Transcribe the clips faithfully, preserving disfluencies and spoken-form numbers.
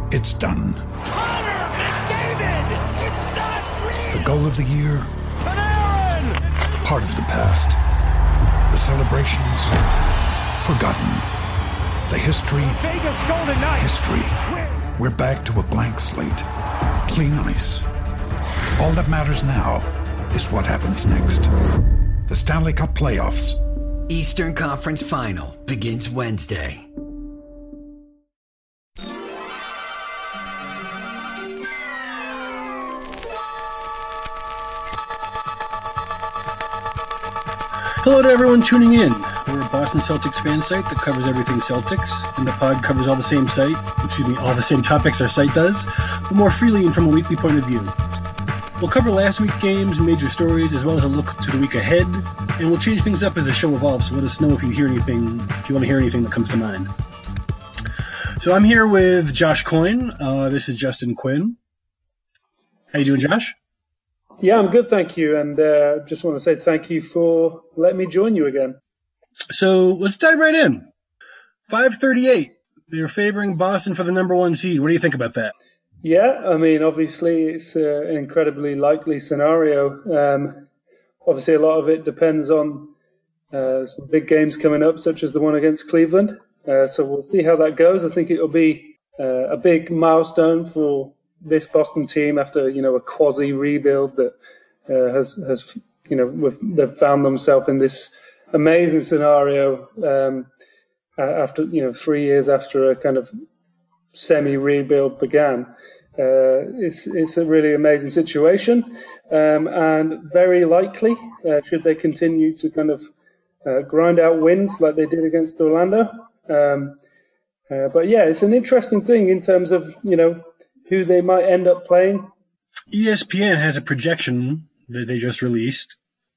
It's done. Connor McDavid! It's not real! The goal of the year? Panarin! Part of the past. The celebrations? Forgotten. The history? Vegas Golden Knights! History. We're back to a blank slate. Clean ice. All that matters now is what happens next. The Stanley Cup Playoffs. Eastern Conference Final begins Wednesday. Hello to everyone tuning in. We're a Boston Celtics fan site that covers everything Celtics, and the pod covers all the same site, excuse me, all the same topics our site does, but more freely and from a weekly point of view. We'll cover last week's games and major stories, as well as a look to the week ahead, and we'll change things up as the show evolves, so let us know if you hear anything, if you want to hear anything that comes to mind. So I'm here with Josh Coyne. Uh, this is Justin Quinn. How you doing, Josh? Yeah, I'm good, thank you. And uh, just want to say thank you for letting me join you again. So let's dive right in. five thirty-eight. They're favoring Boston for the number one seed. What do you think about that? Yeah, I mean, obviously it's uh, an incredibly likely scenario. Um, obviously, a lot of it depends on uh, some big games coming up, such as the one against Cleveland. Uh, so we'll see how that goes. I think it'll be uh, a big milestone for this Boston team after, you know, a quasi rebuild that uh, has, has, you know, with, they've found themselves in this amazing scenario um, after, you know, three years after a kind of semi rebuild began. Uh, it's, it's a really amazing situation. Um, and very likely, uh, should they continue to kind of uh, grind out wins like they did against Orlando. Um, uh, but yeah, it's an interesting thing in terms of, you know, who they might end up playing. E S P N has a projection that they just released,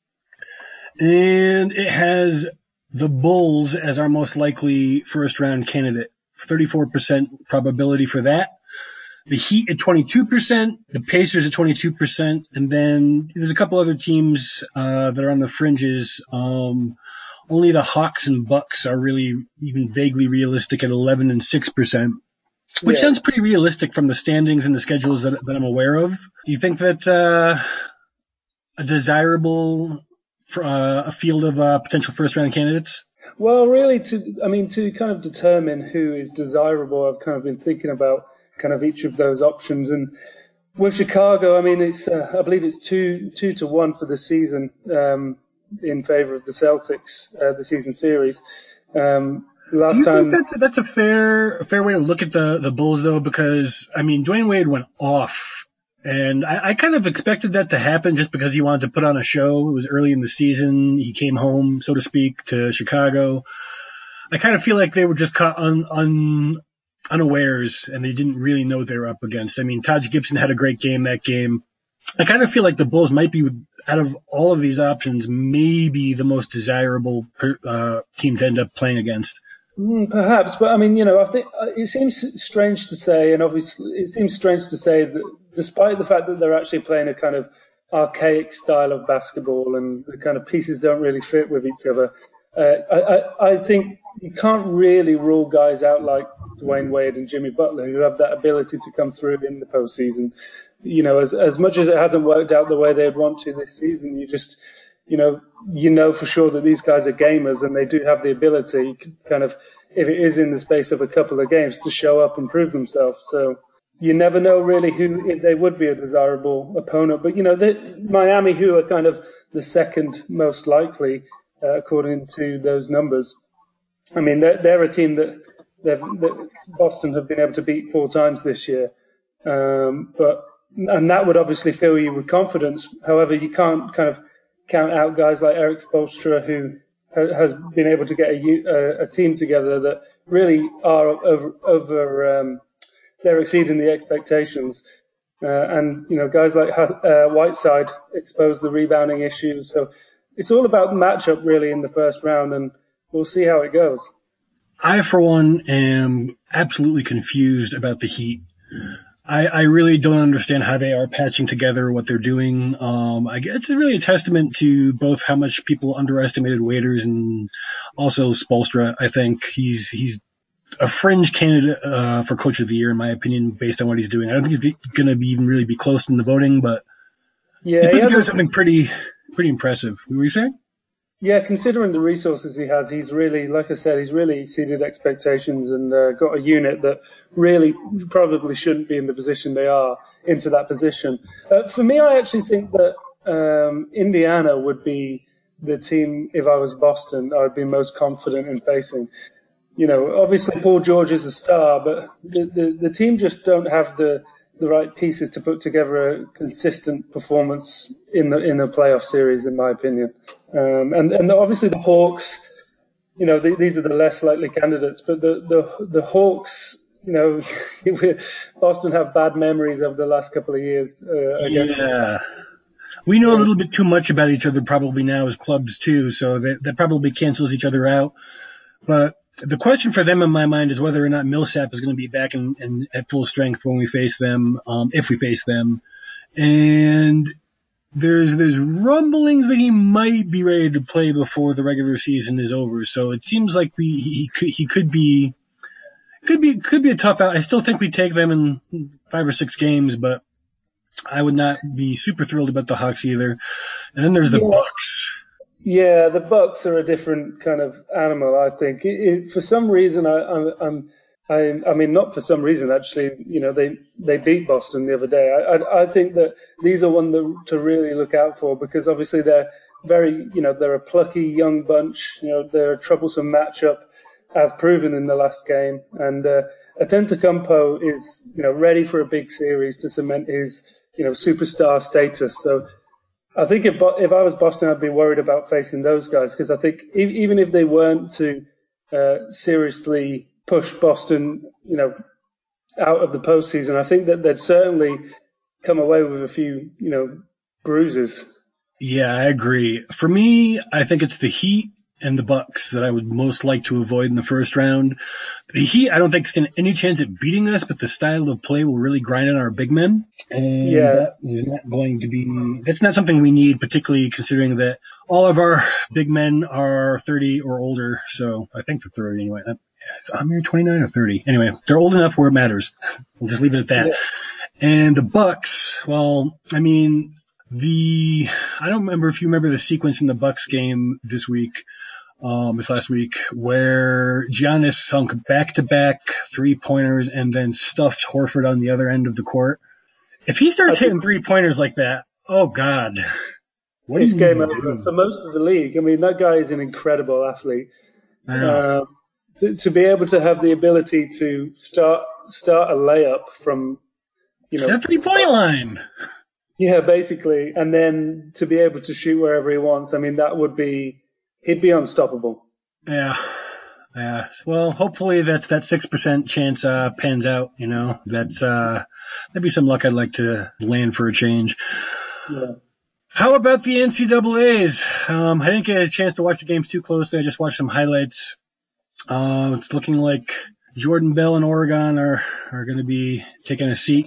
and it has the Bulls as our most likely first-round candidate. thirty-four percent probability for that. The Heat at twenty-two percent, the Pacers at twenty-two percent, and then there's a couple other teams uh, that are on the fringes. Um, only the Hawks and Bucks are really even vaguely realistic at eleven and six percent. Which yeah. sounds pretty realistic from the standings and the schedules that, that I'm aware of. You think that's uh, a desirable for, uh, a field of uh, potential first-round candidates? Well, really, to I mean, to kind of determine who is desirable, I've kind of been thinking about kind of each of those options. And with Chicago, I mean, it's uh, I believe it's two two to one for the season um, in favor of the Celtics, uh, the season series. Um, Last Do you time, think that's that's a fair a fair way to look at the, the Bulls though? Because I mean, Dwayne Wade went off, and I, I kind of expected that to happen just because he wanted to put on a show. It was early in the season; he came home, so to speak, to Chicago. I kind of feel like they were just caught un, un, unawares, and they didn't really know what they were up against. I mean, Taj Gibson had a great game that game. I kind of feel like the Bulls might be, out of all of these options, maybe the most desirable uh, team to end up playing against. Mm, perhaps, but I mean, you know, I think it seems strange to say, and obviously it seems strange to say that despite the fact that they're actually playing a kind of archaic style of basketball and the kind of pieces don't really fit with each other, uh, I, I, I think you can't really rule guys out like Dwayne Wade and Jimmy Butler who have that ability to come through in the postseason. You know, as as much as it hasn't worked out the way they'd want to this season, you just You know, you know for sure that these guys are gamers and they do have the ability, kind of, if it is in the space of a couple of games, to show up and prove themselves. So you never know really who if they would be a desirable opponent. But, you know, the, Miami, who are kind of the second most likely, uh, according to those numbers. I mean, they're, they're a team that, they've, that Boston have been able to beat four times this year. Um, but and that would obviously fill you with confidence. However, you can't kind of count out guys like Eric Spoelstra, who ha- has been able to get a, a, a team together that really are over, over um, they're exceeding the expectations. Uh, and, you know, guys like uh, Whiteside exposed the rebounding issues. So it's all about the matchup, really, in the first round, and we'll see how it goes. I, for one, am absolutely confused about the Heat. I, I really don't understand how they are patching together what they're doing. Um, I guess it's really a testament to both how much people underestimated Waiters and also Spoelstra. I think he's he's a fringe candidate uh, for Coach of the Year, in my opinion, based on what he's doing. I don't think he's going to be even really be close in the voting, but yeah, he's put he together something pretty pretty impressive. What were you saying? Yeah, considering the resources he has, he's really, like I said, he's really exceeded expectations and uh, got a unit that really probably shouldn't be in the position they are into that position. Uh, for me, I actually think that um, Indiana would be the team, if I was Boston, I would be most confident in facing. You know, obviously Paul George is a star, but the, the, the team just don't have the, the right pieces to put together a consistent performance in the in the playoff series, in my opinion. Um, and, and obviously the Hawks, you know, the, these are the less likely candidates, but the, the, the Hawks, you know, Boston have bad memories over the last couple of years. Uh, against yeah. We know a little bit too much about each other probably now as clubs too, so that, that probably cancels each other out. But the question for them in my mind is whether or not Millsap is going to be back in, in at full strength when we face them, um, if we face them. And there's there's rumblings that he might be ready to play before the regular season is over. So it seems like we he, he could he could be could be could be a tough out. I still think we take them in five or six games, but I would not be super thrilled about the Hawks either. And then there's the yeah. Bucks. Yeah, the Bucks are a different kind of animal, I think. It, it, for some reason, I, I, I'm, I, I mean, not for some reason, actually, you know, they, they beat Boston the other day. I, I, I think that these are one that, to really look out for because obviously they're very, you know, they're a plucky young bunch. You know, they're a troublesome matchup as proven in the last game. And uh, Antetokounmpo is, you know, ready for a big series to cement his, you know, superstar status. So I think if if I was Boston, I'd be worried about facing those guys because I think even if they weren't to uh, seriously push Boston, you know, out of the postseason, I think that they'd certainly come away with a few, you know, bruises. Yeah, I agree. For me, I think it's the Heat and the Bucks that I would most like to avoid in the first round. The Heat, I don't think stand any chance at beating us, but the style of play will really grind on our big men. And yeah. that is not going to be, that's not something we need, particularly considering that all of our big men are thirty or older. So I think they're thirty anyway. Is Amir twenty-nine or thirty? Anyway, they're old enough where it matters. We'll just leave it at that. Yeah. And the Bucks, well, I mean, the, I don't remember if you remember the sequence in the Bucks game this week. Um, this last week, where Giannis sunk back-to-back three-pointers and then stuffed Horford on the other end of the court. If he starts hitting three-pointers like that, oh, God. What is game over for most of the league? I mean, that guy is an incredible athlete. Uh, to, to be able to have the ability to start start a layup from, you know, that three-point line. Yeah, basically. And then to be able to shoot wherever he wants, I mean, that would be... He'd be unstoppable. Yeah. Yeah. Well, hopefully that's that six percent chance uh, pans out, you know. That's uh, that'd be some luck I'd like to land for a change. Yeah. How about the N C double A's? Um, I didn't get a chance to watch the games too closely. I just watched some highlights. Uh, it's looking like Jordan Bell and Oregon are, are going to be taking a seat.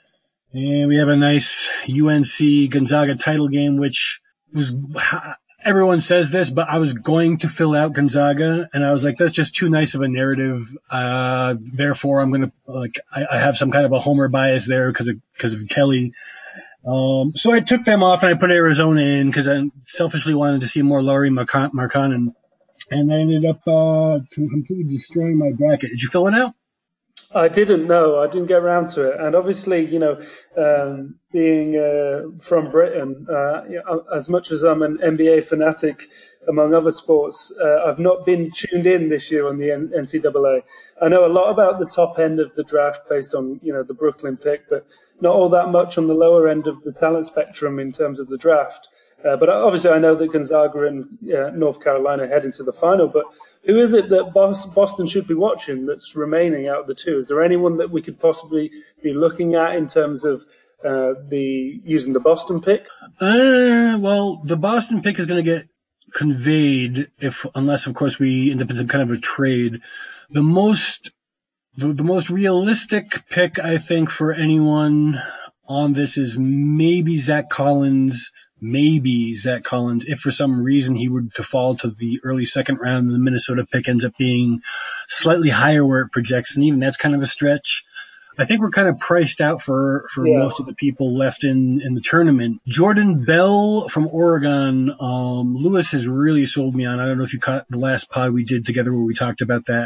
And we have a nice U N C Gonzaga title game, which was... Everyone says this, but I was going to fill out Gonzaga, and I was like, that's just too nice of a narrative. Uh, therefore, I'm going to, like, I, I have some kind of a homer bias there because of, because of Kelly. Um, so I took them off and I put Arizona in because I selfishly wanted to see more Lauri Markkanen. And I ended up, uh, completely destroying my bracket. Did you fill it out? I didn't know. I didn't get around to it. And obviously, you know, um, being uh, from Britain, uh, you know, as much as I'm an N B A fanatic, among other sports, uh, I've not been tuned in this year on the N C double A. I know a lot about the top end of the draft based on, you know, the Brooklyn pick, but not all that much on the lower end of the talent spectrum in terms of the draft. Uh, but obviously, I know that Gonzaga and uh, North Carolina head into the final. But who is it that Boston should be watching that's remaining out of the two? Is there anyone that we could possibly be looking at in terms of uh, the using the Boston pick? Uh, well, the Boston pick is going to get conveyed if, unless of course we end up in some kind of a trade. The most, the, the most realistic pick I think for anyone on this is maybe Zach Collins. maybe Zach Collins, if for some reason he were to fall to the early second round and the Minnesota pick ends up being slightly higher where it projects, and even that's kind of a stretch. I think we're kind of priced out for, for yeah. most of the people left in, in the tournament. Jordan Bell from Oregon, um, Lewis has really sold me on. I don't know if you caught the last pod we did together where we talked about that.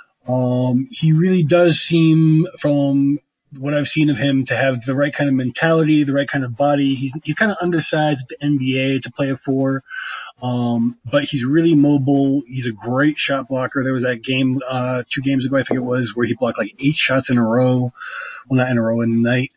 Um, he really does seem, from what I've seen of him, to have the right kind of mentality, the right kind of body. He's he's kind of undersized at the N B A to play a four, um, but he's really mobile. He's a great shot blocker. There was that game uh, two games ago, I think it was, where he blocked like eight shots in a row. Well, not in a row, in the night.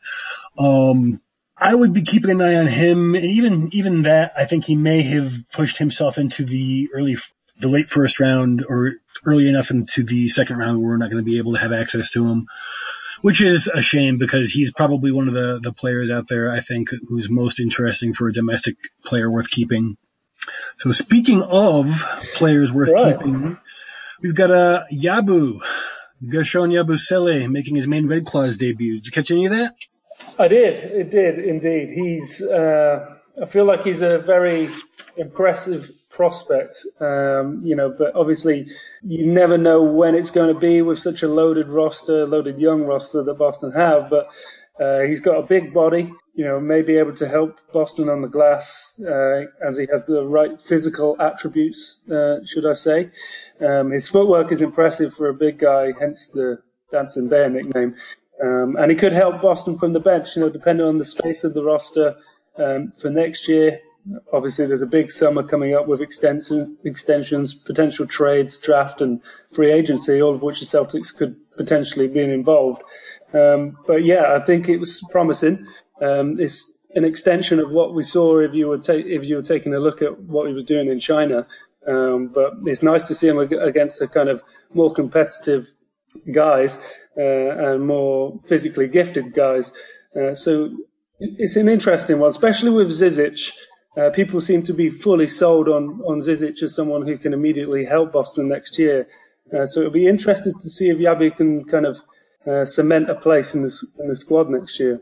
Um, I would be keeping an eye on him, and even even that, I think he may have pushed himself into the early, the late first round, or early enough into the second round where we're not going to be able to have access to him. Which is a shame, because he's probably one of the, the players out there, I think, who's most interesting for a domestic player worth keeping. So speaking of players worth right. keeping, we've got uh, Yabu, Gershon Yabusele, making his main Red Claws debut. Did you catch any of that? I did. It did, indeed. He's, uh, I feel like he's a very impressive prospect, um, you know, but obviously you never know when it's going to be with such a loaded roster, loaded young roster that Boston have, but uh, he's got a big body, you know, may be able to help Boston on the glass, uh, as he has the right physical attributes, uh, should I say. Um, his footwork is impressive for a big guy, hence the Dancing Bear nickname. Um, and he could help Boston from the bench, you know, depending on the space of the roster um, for next year. Obviously, there's a big summer coming up with extension, extensions, potential trades, draft, and free agency, all of which the Celtics could potentially be involved. Um, but yeah, I think it was promising. Um, it's an extension of what we saw if you were ta- if you were taking a look at what he was doing in China. Um, but it's nice to see him ag- against a kind of more competitive guys uh, and more physically gifted guys. Uh, so it's an interesting one, especially with Zizic. Uh, people seem to be fully sold on, on Zizic as someone who can immediately help Boston next year. Uh, so it'll be interesting to see if Yabu can kind of uh, cement a place in the, in the squad next year.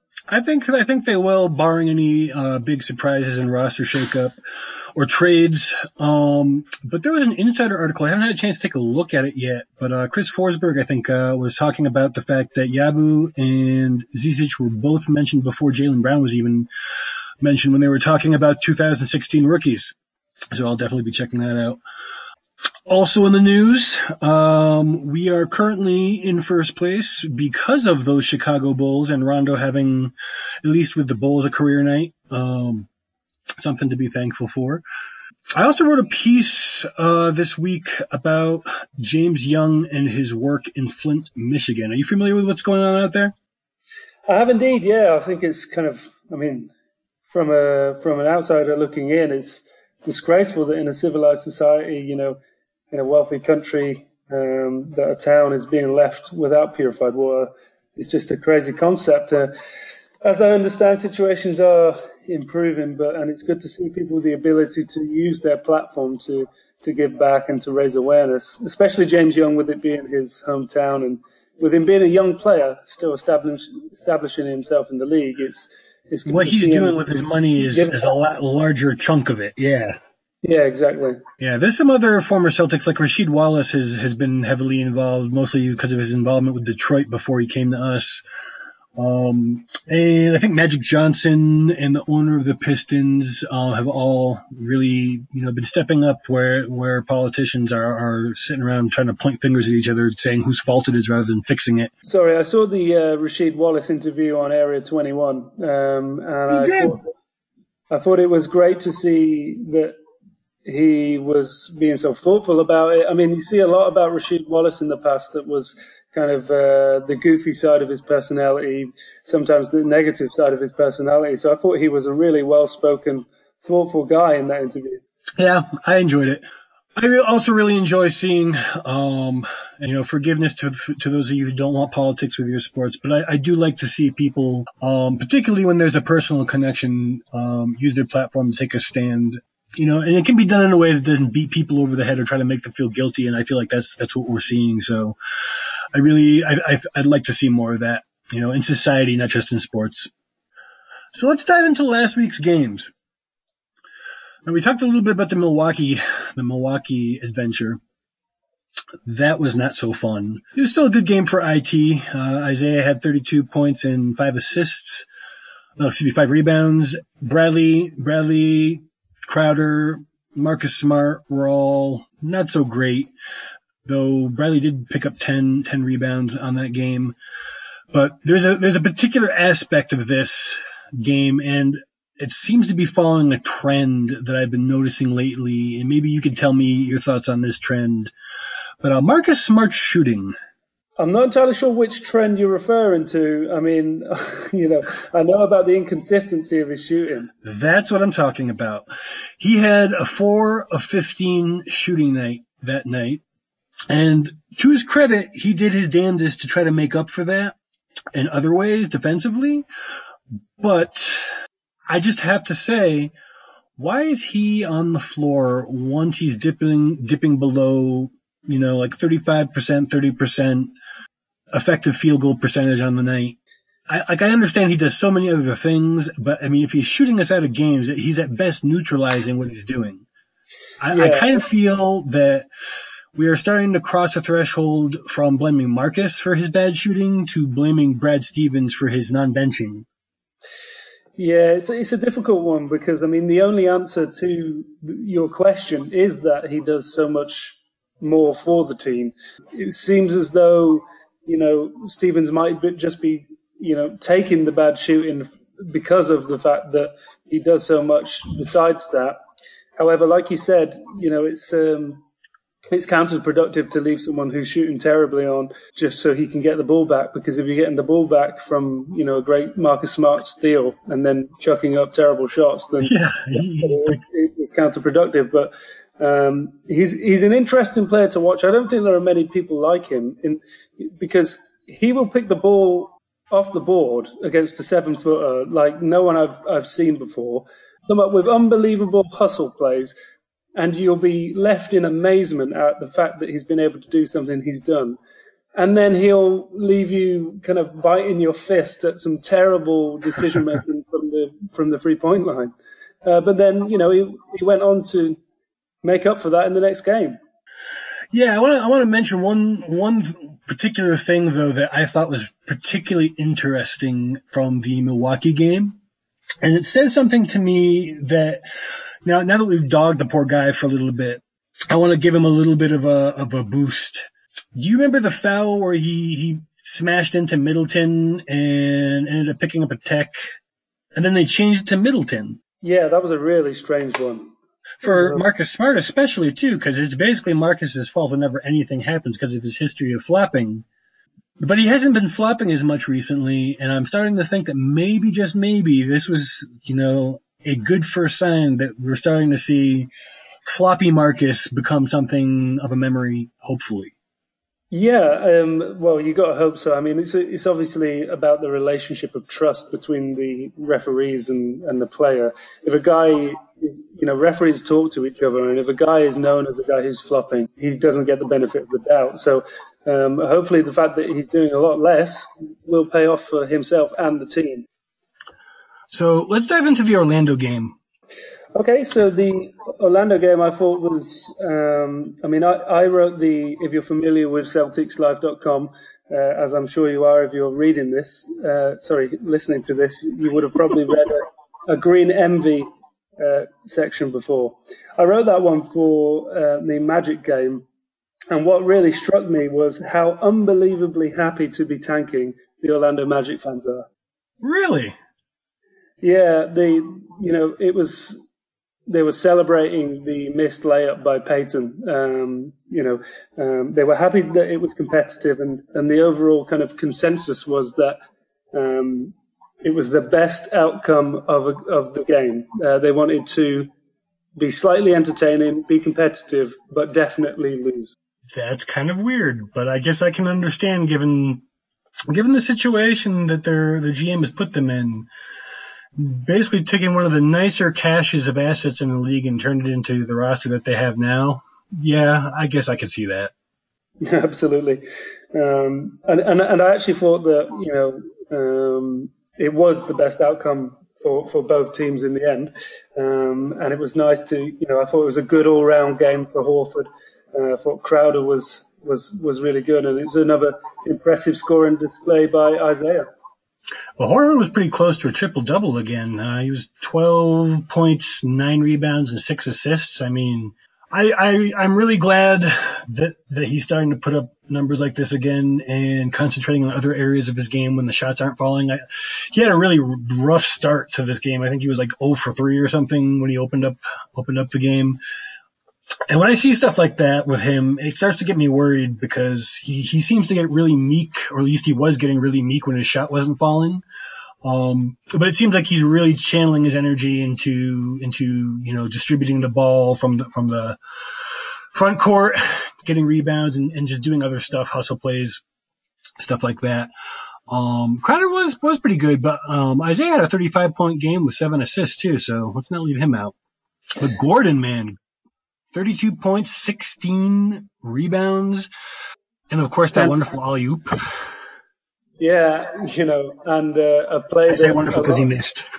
I think I think they will, barring any uh, big surprises in roster shakeup or trades. Um, but there was an insider article. I haven't had a chance to take a look at it yet. But uh, Chris Forsberg, I think, uh, was talking about the fact that Yabu and Zizic were both mentioned before Jaylen Brown was even mentioned when they were talking about two thousand sixteen rookies. So I'll definitely be checking that out. Also in the news, um, we are currently in first place because of those Chicago Bulls and Rondo having, at least with the Bulls, a career night. Um, something to be thankful for. I also wrote a piece uh, this week about James Young and his work in Flint, Michigan. Are you familiar with what's going on out there? I have indeed, yeah. I think it's kind of, I mean, from a from an outsider looking in, it's disgraceful that in a civilized society, you know, in a wealthy country, um, that a town is being left without purified water. It's just a crazy concept. Uh, as I understand, situations are improving, but and it's good to see people with the ability to use their platform to to give back and to raise awareness, especially James Young, with it being his hometown and with him being a young player, still establish, establishing himself in the league. It's It's what he's doing with his money is, is a lot larger chunk of it. Yeah. Yeah, exactly. Yeah, there's some other former Celtics, like Rasheed Wallace has, has been heavily involved, mostly because of his involvement with Detroit before he came to us. Um, and I think Magic Johnson and the owner of the Pistons uh, have all really, you know, been stepping up where where politicians are, are sitting around trying to point fingers at each other, saying whose fault it is rather than fixing it. Sorry, I saw the uh, Rasheed Wallace interview on Area twenty-one, um, and I thought, I thought it was great to see that he was being so thoughtful about it. I mean, you see a lot about Rasheed Wallace in the past that was kind of uh, the goofy side of his personality, sometimes the negative side of his personality. So I thought he was a really well-spoken, thoughtful guy in that interview. Yeah, I enjoyed it. I also really enjoy seeing, um, you know, forgiveness to to those of you who don't want politics with your sports. But I, I do like to see people, um, particularly when there's a personal connection, um, use their platform to take a stand. You know, and it can be done in a way that doesn't beat people over the head or try to make them feel guilty. And I feel like that's that's what we're seeing. So I really, I, I, I'd like to see more of that, you know, in society, not just in sports. So let's dive into last week's games. And we talked a little bit about the Milwaukee, the Milwaukee adventure. That was not so fun. It was still a good game for I T. Uh, Isaiah had thirty-two points and five assists. No, excuse me, five rebounds. Bradley, Bradley, Crowder, Marcus Smart were all not so great, though Bradley did pick up ten, ten rebounds on that game. But there's a there's a particular aspect of this game, and it seems to be following a trend that I've been noticing lately, and maybe you can tell me your thoughts on this trend. But uh, Marcus Smart's shooting. I'm not entirely sure which trend you're referring to. I mean, you know, I know about the inconsistency of his shooting. That's what I'm talking about. He had a four of fifteen shooting night that night. And to his credit, he did his damnedest to try to make up for that in other ways defensively. But I just have to say, why is he on the floor once he's dipping, dipping below, you know, like thirty-five percent, thirty percent effective field goal percentage on the night? I, like, I understand he does so many other things, but I mean, if he's shooting us out of games, he's at best neutralizing what he's doing. I, yeah. I kind of feel that we are starting to cross a threshold from blaming Marcus for his bad shooting to blaming Brad Stevens for his non-benching. Yeah, it's a, it's a difficult one because, I mean, the only answer to your question is that he does so much more for the team. It seems as though, you know, Stevens might just be, you know, taking the bad shooting because of the fact that he does so much besides that. However, like you said, you know, it's um, it's counterproductive to leave someone who's shooting terribly on just so he can get the ball back, because if you're getting the ball back from, you know, a great Marcus Smart steal and then chucking up terrible shots, then yeah. it's, it's counterproductive. But um, he's he's an interesting player to watch. I don't think there are many people like him in because he will pick the ball off the board against a seven-footer like no one I've I've seen before. Come up with unbelievable hustle plays, and you'll be left in amazement at the fact that he's been able to do something he's done. And then he'll leave you kind of biting your fist at some terrible decision-making from the from the three-point line. Uh, but then, you know, he, he went on to make up for that in the next game. Yeah, I want to I want to mention one one particular thing, though, that I thought was particularly interesting from the Milwaukee game. And it says something to me that now, now that we've dogged the poor guy for a little bit, I want to give him a little bit of a, of a boost. Do you remember the foul where he, he smashed into Middleton and ended up picking up a tech, and then they changed it to Middleton? Yeah, that was a really strange one. For Marcus Smart especially, too, because it's basically Marcus's fault whenever anything happens because of his history of flopping. But he hasn't been flopping as much recently, and I'm starting to think that maybe, just maybe, this was, you know, a good first sign that we're starting to see floppy Marcus become something of a memory, hopefully. Yeah, um, well, you got to hope so. I mean, it's it's obviously about the relationship of trust between the referees and, and the player. If a guy, is, you know, referees talk to each other, and if a guy is known as a guy who's flopping, he doesn't get the benefit of the doubt. So um, hopefully the fact that he's doing a lot less will pay off for himself and the team. So let's dive into the Orlando game. Okay, so the Orlando game I thought was, um, I mean, I, I wrote the, if you're familiar with Celtics Live dot com, uh, as I'm sure you are if you're reading this, uh, sorry, listening to this, you would have probably read a, a Green Envy uh, section before. I wrote that one for uh, the Magic game, and what really struck me was how unbelievably happy to be tanking the Orlando Magic fans are. Really? Yeah, they, you know, it was... They were celebrating the missed layup by Peyton. Um, you know, um, they were happy that it was competitive, and, and the overall kind of consensus was that um, it was the best outcome of a, of the game. Uh, they wanted to be slightly entertaining, be competitive, but definitely lose. That's kind of weird, but I guess I can understand given given the situation that their the G M has put them in. Basically taking one of the nicer caches of assets in the league and turned it into the roster that they have now. Yeah, I guess I could see that. Absolutely. Um, and, and, and I actually thought that, you know, um, it was the best outcome for, for both teams in the end. Um, and it was nice to, you know, I thought it was a good all-round game for Horford. Uh, I thought Crowder was, was, was really good, and it was another impressive scoring display by Isaiah. Well, Horford was pretty close to a triple-double again. Uh, he was twelve points, nine rebounds, and six assists. I mean, I, I, I'm really glad that, that he's starting to put up numbers like this again and concentrating on other areas of his game when the shots aren't falling. I, he had a really rough start to this game. I think he was like zero for three or something when he opened up opened up the game. And when I see stuff like that with him, it starts to get me worried because he, he seems to get really meek, or at least he was getting really meek when his shot wasn't falling. Um, but it seems like he's really channeling his energy into, into, you know, distributing the ball from the, from the front court, getting rebounds and, and just doing other stuff, hustle plays, stuff like that. Um, Crowder was, was pretty good, but, um, Isaiah had a thirty-five point game with seven assists too. So let's not leave him out. But Gordon, man, thirty-two points, sixteen rebounds. And of course that and- wonderful alley-oop. Yeah, you know, and uh, a play. I say wonderful because he missed.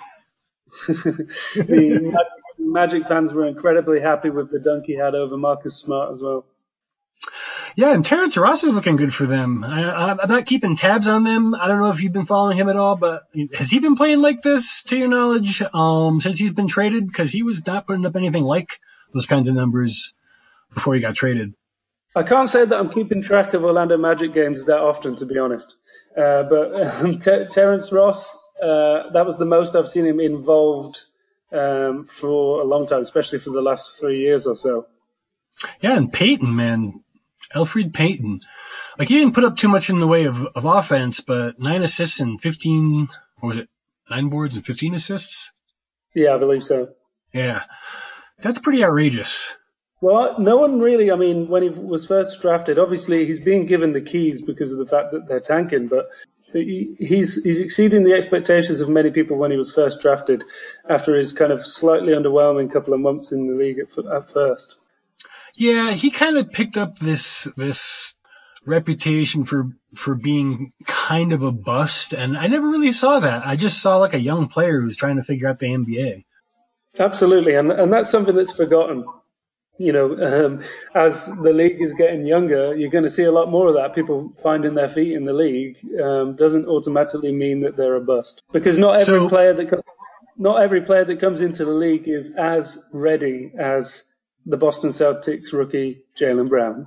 The Magic fans were incredibly happy with the dunk he had over Marcus Smart as well. Yeah, and Terrence Ross is looking good for them. I, I'm not keeping tabs on them. I don't know if you've been following him at all, but has he been playing like this, to your knowledge, um, since he's been traded? Because he was not putting up anything like those kinds of numbers before he got traded. I can't say that I'm keeping track of Orlando Magic games that often, to be honest. Uh, but um, Ter- Terrence Ross, uh, that was the most I've seen him involved um, for a long time, especially for the last three years or so. Yeah, and Payton, man, Elfrid Payton. Like, he didn't put up too much in the way of, of offense, but nine assists and fifteen, what was it, nine boards and fifteen assists? Yeah, I believe so. Yeah, that's pretty outrageous. Well, no one really, I mean, when he was first drafted, obviously he's being given the keys because of the fact that they're tanking, but he's he's exceeding the expectations of many people when he was first drafted after his kind of slightly underwhelming couple of months in the league at, at first. Yeah, he kind of picked up this this reputation for for being kind of a bust, and I never really saw that. I just saw like a young player who's trying to figure out the N B A. Absolutely, and and that's something that's forgotten. You know, um, as the league is getting younger, you're going to see a lot more of that. People finding their feet in the league um, doesn't automatically mean that they're a bust, because not every so, player that com- not every player that comes into the league is as ready as the Boston Celtics rookie Jaylen Brown.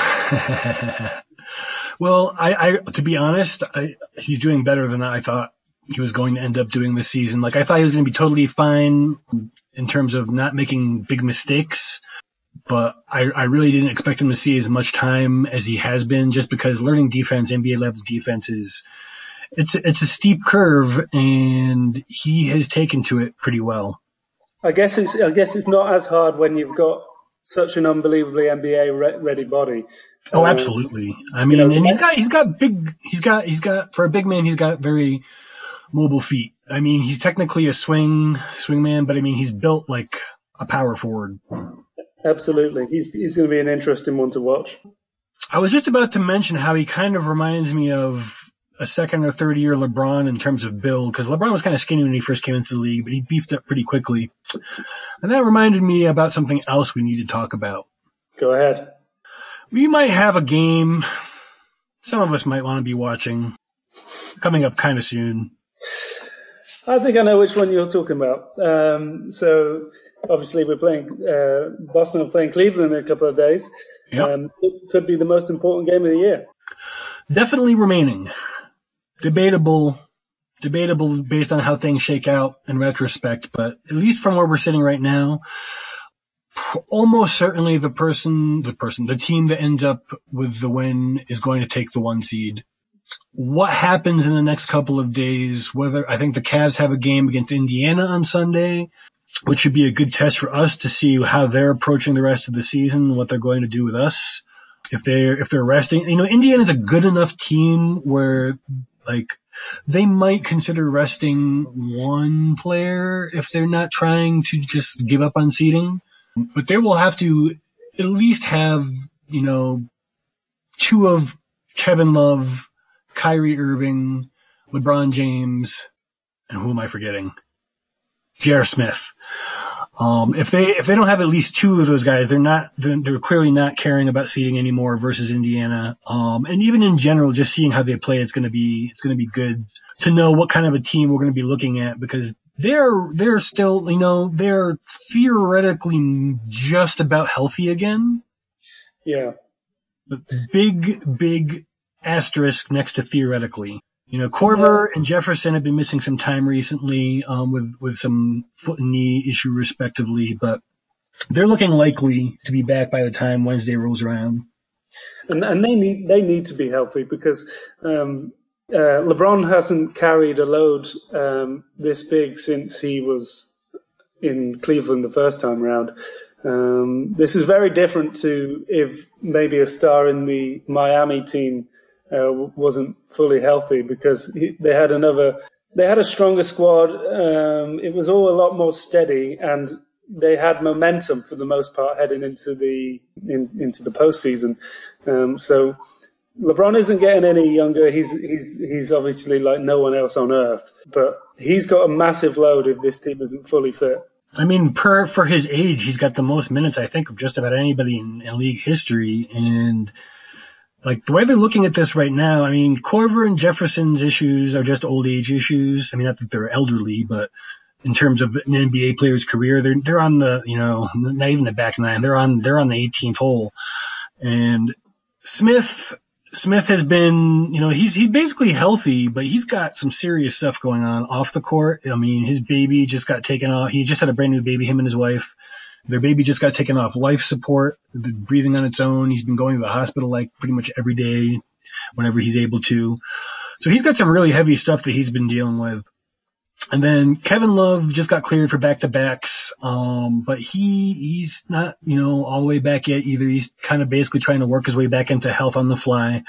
Well, I, I to be honest, I, he's doing better than I thought he was going to end up doing this season. Like, I thought he was going to be totally fine in terms of not making big mistakes. But I, I really didn't expect him to see as much time as he has been, just because learning defense, N B A level defense, is it's it's a steep curve, and he has taken to it pretty well. I guess it's I guess it's not as hard when you've got such an unbelievably N B A ready body. Oh, absolutely. I mean, you know, and he's got he's got big he's got he's got for a big man, he's got very mobile feet. I mean, he's technically a swing swing man, but I mean, he's built like a power forward. Absolutely. He's he's going to be an interesting one to watch. I was just about to mention how he kind of reminds me of a second or third year LeBron in terms of build, because LeBron was kind of skinny when he first came into the league, but he beefed up pretty quickly. And that reminded me about something else we need to talk about. Go ahead. We might have a game some of us might want to be watching coming up kind of soon. I think I know which one you're talking about. Um, so... Obviously, we're playing uh, Boston are playing Cleveland in a couple of days. Yep. Um, it could be the most important game of the year. Definitely remaining. Debatable, debatable based on how things shake out in retrospect, but at least from where we're sitting right now, almost certainly the person, the person, the team that ends up with the win is going to take the one seed. What happens in the next couple of days, whether I think the Cavs have a game against Indiana on Sunday, which should be a good test for us to see how they're approaching the rest of the season, what they're going to do with us. If they're, if they're resting, you know, Indiana's a good enough team where, like, they might consider resting one player if they're not trying to just give up on seeding. But they will have to at least have, you know, two of Kevin Love, Kyrie Irving, LeBron James, and who am I forgetting? J R. Smith. Um, if they if they don't have at least two of those guys, they're not they're, they're clearly not caring about seeding anymore versus Indiana. Um, and even in general, just seeing how they play, it's going to be it's going to be good to know what kind of a team we're going to be looking at, because they're they're still, you know, they're theoretically just about healthy again. Yeah. But big big asterisk next to theoretically. You know, Korver and Jefferson have been missing some time recently, um, with, with some foot and knee issue respectively, but they're looking likely to be back by the time Wednesday rolls around. And, and they need, they need to be healthy because, um, uh, LeBron hasn't carried a load, um, this big since he was in Cleveland the first time around. Um, this is very different to if maybe a star in the Miami team Uh, wasn't fully healthy, because he, they had another, they had a stronger squad. Um, it was all a lot more steady, and they had momentum for the most part heading into the in, into the postseason. Um, so LeBron isn't getting any younger. He's he's he's obviously like no one else on earth, but he's got a massive load if this team isn't fully fit. I mean, per for his age, he's got the most minutes, I think, of just about anybody in, in league history, and like the way they're looking at this right now, I mean, Korver and Jefferson's issues are just old age issues. I mean, not that they're elderly, but in terms of an N B A player's career, they're they're on the, you know, not even the back nine. They're on they're on the eighteenth hole. And Smith Smith has been, you know, he's he's basically healthy, but he's got some serious stuff going on off the court. I mean, his baby just got taken off. He just had a brand new baby, him and his wife. Their baby just got taken off life support, breathing on its own. He's been going to the hospital like pretty much every day whenever he's able to. So he's got some really heavy stuff that he's been dealing with. And then Kevin Love just got cleared for back-to-backs, um, but he he's not, you know, all the way back yet either. He's kind of basically trying to work his way back into health on the fly.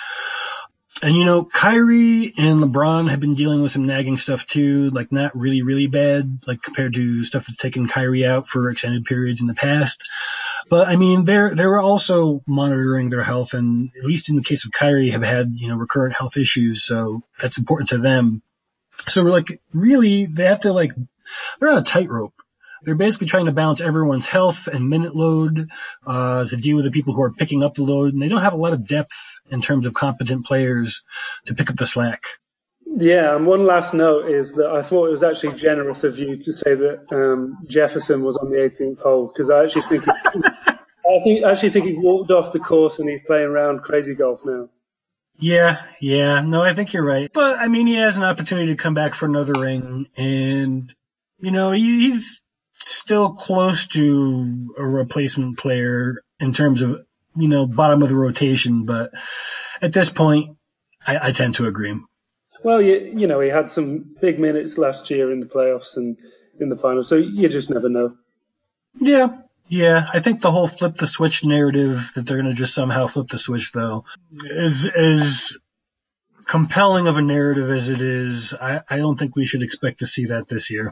And, you know, Kyrie and LeBron have been dealing with some nagging stuff too, like not really, really bad, like compared to stuff that's taken Kyrie out for extended periods in the past. But, I mean, they're they're also monitoring their health, and at least in the case of Kyrie, have had, you know, recurrent health issues, so that's important to them. So, like, really, they have to, like, they're on a tightrope. They're basically trying to balance everyone's health and minute load uh, to deal with the people who are picking up the load. And they don't have a lot of depth in terms of competent players to pick up the slack. Yeah, and one last note is that I thought it was actually generous of you to say that um, Jefferson was on the eighteenth hole, because I actually think I think actually think he's walked off the course and he's playing around crazy golf now. Yeah, yeah. No, I think you're right. But, I mean, he has an opportunity to come back for another ring. And, you know, he's... he's still close to a replacement player in terms of, you know, bottom of the rotation. But at this point, I, I tend to agree. Well, you, you know, he had some big minutes last year in the playoffs and in the finals, so you just never know. Yeah, yeah. I think the whole flip the switch narrative that they're going to just somehow flip the switch, though, is as compelling of a narrative as it is. I, I don't think we should expect to see that this year.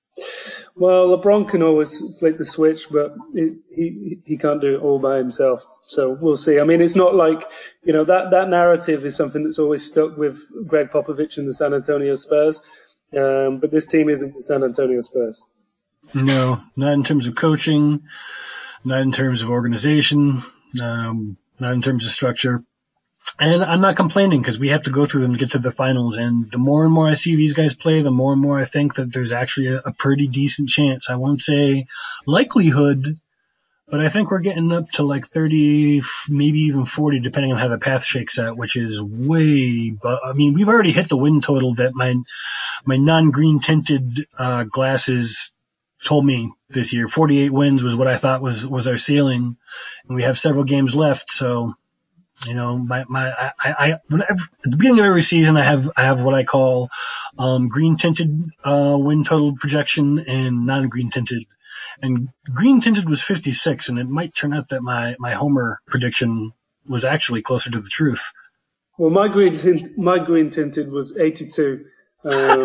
Well, LeBron can always flip the switch, but it, he he can't do it all by himself. So we'll see. I mean, it's not like, you know, that, that narrative is something that's always stuck with Greg Popovich and the San Antonio Spurs. Um, but this team isn't the San Antonio Spurs. No, not in terms of coaching, not in terms of organization, um, not in terms of structure. And I'm not complaining, because we have to go through them to get to the finals. And the more and more I see these guys play, the more and more I think that there's actually a, a pretty decent chance. I won't say likelihood, but I think we're getting up to like thirty, maybe even forty, depending on how the path shakes out, which is way, but I mean, we've already hit the win total that my, my non-green tinted, uh, glasses told me this year. forty-eight wins was what I thought was, was our ceiling. And we have several games left. So, you know, my, my, I, I, whenever, at the beginning of every season, I have, I have what I call, um, green tinted, uh, win total projection and non-green tinted. And green tinted was fifty-six, and it might turn out that my, my homer prediction was actually closer to the truth. Well, my green tint, my green tinted was eighty-two. Um,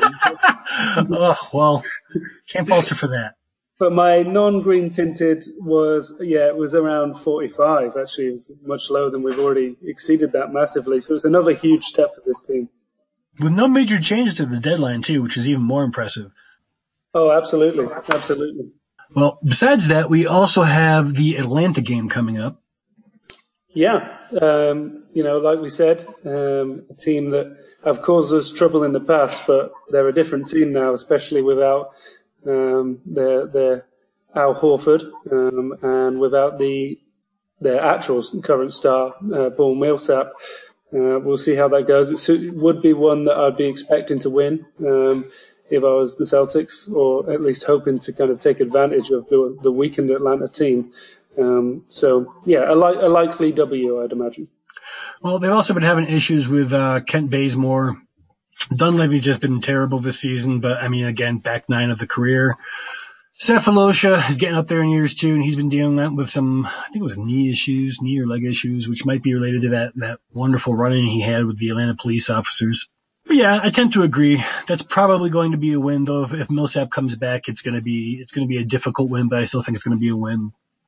oh, well, can't fault you for that. But my non-green tinted was, yeah, it was around forty-five. Actually, it was much lower than we've already exceeded that massively. So it's another huge step for this team. With no major changes to the deadline, too, which is even more impressive. Oh, absolutely. Absolutely. Well, besides that, we also have the Atlanta game coming up. Yeah. Um, you know, like we said, um, a team that have caused us trouble in the past, but they're a different team now, especially without um, their, their Al Horford um, and without the their actual current star, uh, Paul Millsap. Uh, we'll see how that goes. It would be one that I'd be expecting to win um, if I was the Celtics, or at least hoping to kind of take advantage of the, the weakened Atlanta team. Um, so, yeah, a, li- a likely W, I'd imagine. Well, they've also been having issues with uh, Kent Bazemore. Dunleavy's just been terrible this season, but, I mean, again, back nine of the career. Cephalosha is getting up there in years too, and he's been dealing with some, I think it was knee issues, knee or leg issues, which might be related to that, that wonderful run-in he had with the Atlanta police officers. But yeah, I tend to agree. That's probably going to be a win, though. If, if Millsap comes back, it's going to be it's going to be a difficult win, but I still think it's going to be a win.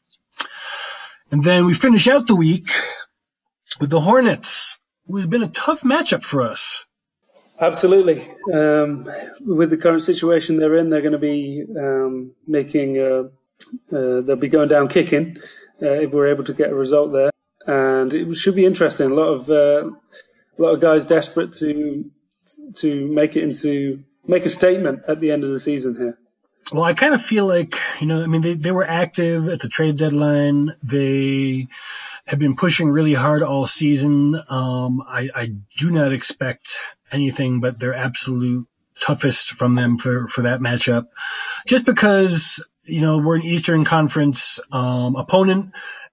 And then we finish out the week with the Hornets, who has been a tough matchup for us. Absolutely. Um, with the current situation they're in, they're going to be um, making, uh, uh, they'll be going down kicking uh, if we're able to get a result there. And it should be interesting. A lot of uh, a lot of guys desperate to to make it into make a statement at the end of the season here. Well, I kind of feel like, you know, I mean, they, they were active at the trade deadline. They have been pushing really hard all season. Um, I, I do not expect anything but their absolute toughest from them for, for that matchup. Just because, you know, we're an Eastern Conference um, opponent,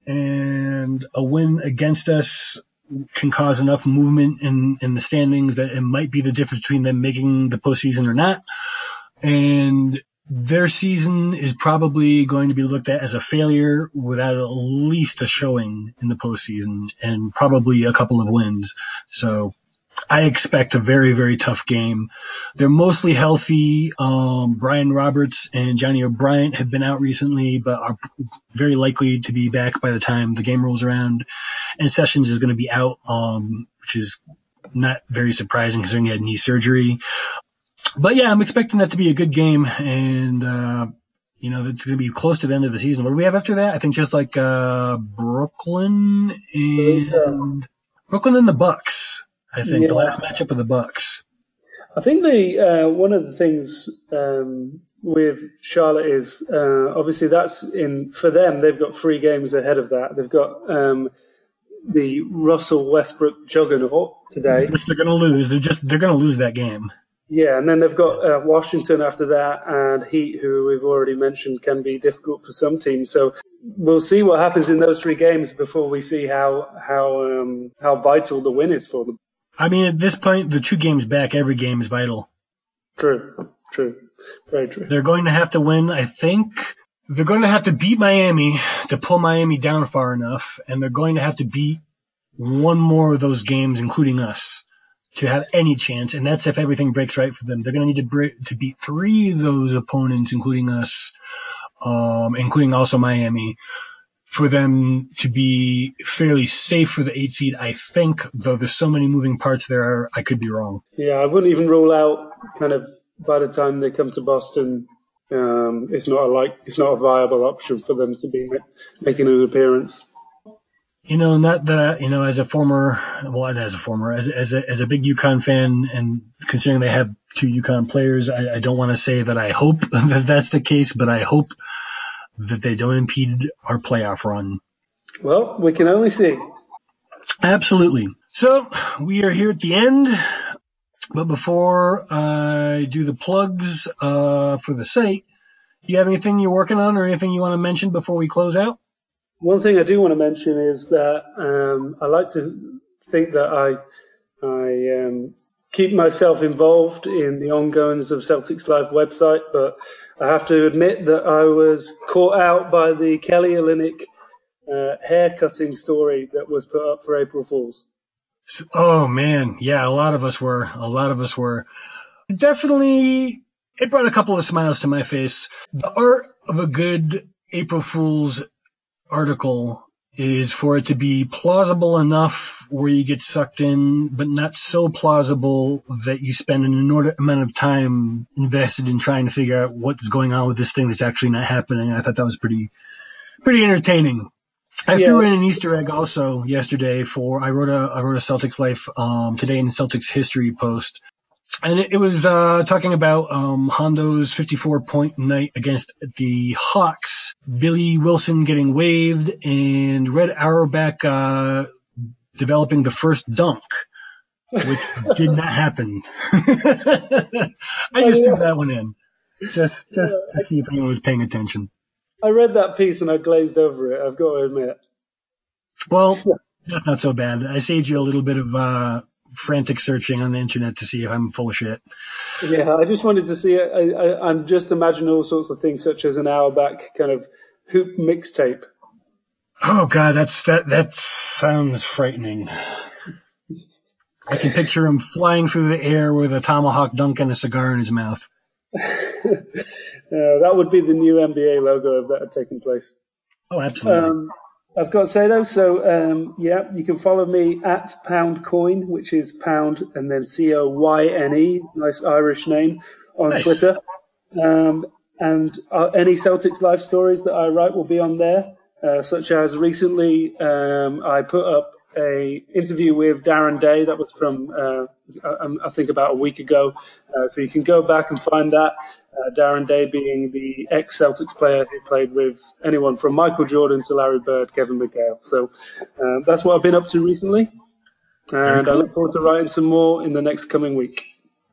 and a win against us can cause enough movement in, in the standings that it might be the difference between them making the postseason or not. And their season is probably going to be looked at as a failure without at least a showing in the postseason and probably a couple of wins. So I expect a very, very tough game. They're mostly healthy. Um, Brian Roberts and Johnny O'Brien have been out recently, but are very likely to be back by the time the game rolls around. And Sessions is going to be out, um, which is not very surprising considering he had knee surgery. But yeah, I'm expecting that to be a good game, and uh, you know, it's going to be close to the end of the season. What do we have after that? I think just like uh, Brooklyn and Brooklyn and the Bucks. I think yeah. The last matchup of the Bucks. I think the uh, one of the things um, with Charlotte is uh, obviously that's in for them. They've got three games ahead of that. They've got um, the Russell Westbrook juggernaut today, which they're going to lose. They're just they're going to lose that game. Yeah, and then they've got uh, Washington after that, and Heat, who we've already mentioned can be difficult for some teams. So we'll see what happens in those three games before we see how how um, how vital the win is for them. I mean, at this point, the two games back, every game is vital. True, true, very true. They're going to have to win, I think. They're going to have to beat Miami to pull Miami down far enough, and they're going to have to beat one more of those games, including us, to have any chance, and that's if everything breaks right for them. They're going to need to break, to beat three of those opponents, including us, um, including also Miami, for them to be fairly safe for the eight seed, I think, though there's so many moving parts there, I could be wrong. Yeah, I wouldn't even rule out kind of by the time they come to Boston, um, it's not a like it's not a viable option for them to be making an appearance. You know, not that I, you know, as a former, well, not as a former, as as a as a big UConn fan, and considering they have two UConn players, I, I don't want to say that I hope that that's the case, but I hope that they don't impede our playoff run. Well, we can only see. Absolutely. So we are here at the end, but before I do the plugs uh, for the site, do you have anything you're working on or anything you want to mention before we close out? One thing I do want to mention is that um, I like to think that I I um, keep myself involved in the ongoings of Celtics Live website, but I have to admit that I was caught out by the Kelly Olynyk uh, haircutting story that was put up for April Fools. Oh, man. Yeah, a lot of us were. A lot of us were. Definitely, it brought a couple of smiles to my face. The art of a good April Fool's article is for it to be plausible enough where you get sucked in, but not so plausible that you spend an inordinate amount of time invested in trying to figure out what's going on with this thing that's actually not happening. I thought that was pretty, pretty entertaining. I yeah. threw in an Easter egg also yesterday for, I wrote a, I wrote a Celtics Life, um, today in the Celtics history post. And it, it was, uh, talking about, um, Hondo's fifty-four point night against the Hawks, Billy Wilson getting waived, and Red Auerbach, uh, developing the first dunk, which did not happen. I just threw that one in. Just, just to see if anyone was paying attention. I read that piece and I glazed over it, I've got to admit. Well, that's not so bad. I saved you a little bit of uh frantic searching on the internet to see if I'm full of shit. Yeah, I just wanted to see it. I, I, I'm just imagining all sorts of things, such as an Auerbach kind of hoop mixtape. Oh God, that's that. That sounds frightening. I can picture him flying through the air with a tomahawk dunk and a cigar in his mouth. uh, that would be the new N B A logo if that had taken place. Oh, absolutely. Um, I've got to say though, so um, yeah, you can follow me at Pound Coin, which is pound and then C O Y N E, nice Irish name, on nice. Twitter. Um, and uh, any Celtics life stories that I write will be on there, uh, such as recently um, I put up a interview with Darren Day that was from uh, I, I think about a week ago. Uh, so you can go back and find that. Uh, Darren Day being the ex-Celtics player who played with anyone from Michael Jordan to Larry Bird, Kevin McHale. So um, that's what I've been up to recently. And cool. I look forward to writing some more in the next coming week.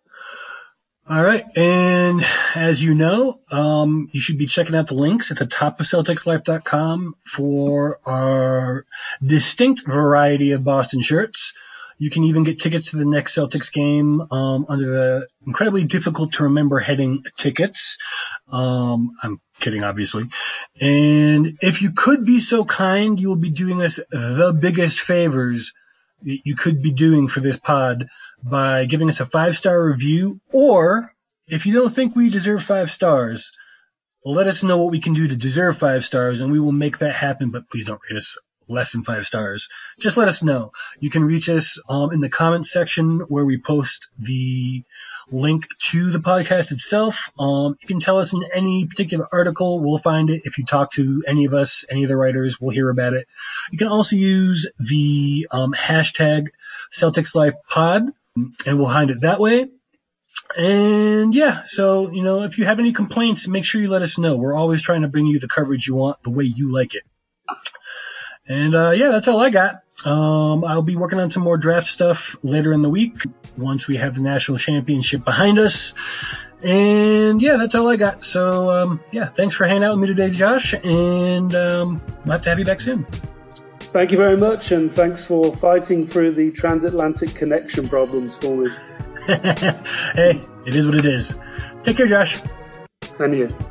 All right. And as you know, um, you should be checking out the links at the top of Celtics Life dot com for our distinct variety of Boston shirts. You can even get tickets to the next Celtics game um, under the incredibly difficult to remember heading tickets. Um, I'm kidding, obviously. And if you could be so kind, you will be doing us the biggest favors you could be doing for this pod by giving us a five-star review. Or if you don't think we deserve five stars, let us know what we can do to deserve five stars, and we will make that happen. But please don't rate us less than five stars. Just let us know. You can reach us um, in the comments section where we post the link to the podcast itself. Um, you can tell us in any particular article. We'll find it. If you talk to any of us, any of the writers, we'll hear about it. You can also use the um, hashtag Celtics Life Pod, and we'll find it that way. And yeah, so, you know, if you have any complaints, make sure you let us know. We're always trying to bring you the coverage you want, the way you like it. And, uh, yeah, that's all I got. Um, I'll be working on some more draft stuff later in the week once we have the national championship behind us. And, yeah, that's all I got. So, um, yeah, thanks for hanging out with me today, Josh. And um, we'll have to have you back soon. Thank you very much. And thanks for fighting through the transatlantic connection problems for me. Hey, it is what it is. Take care, Josh. And you.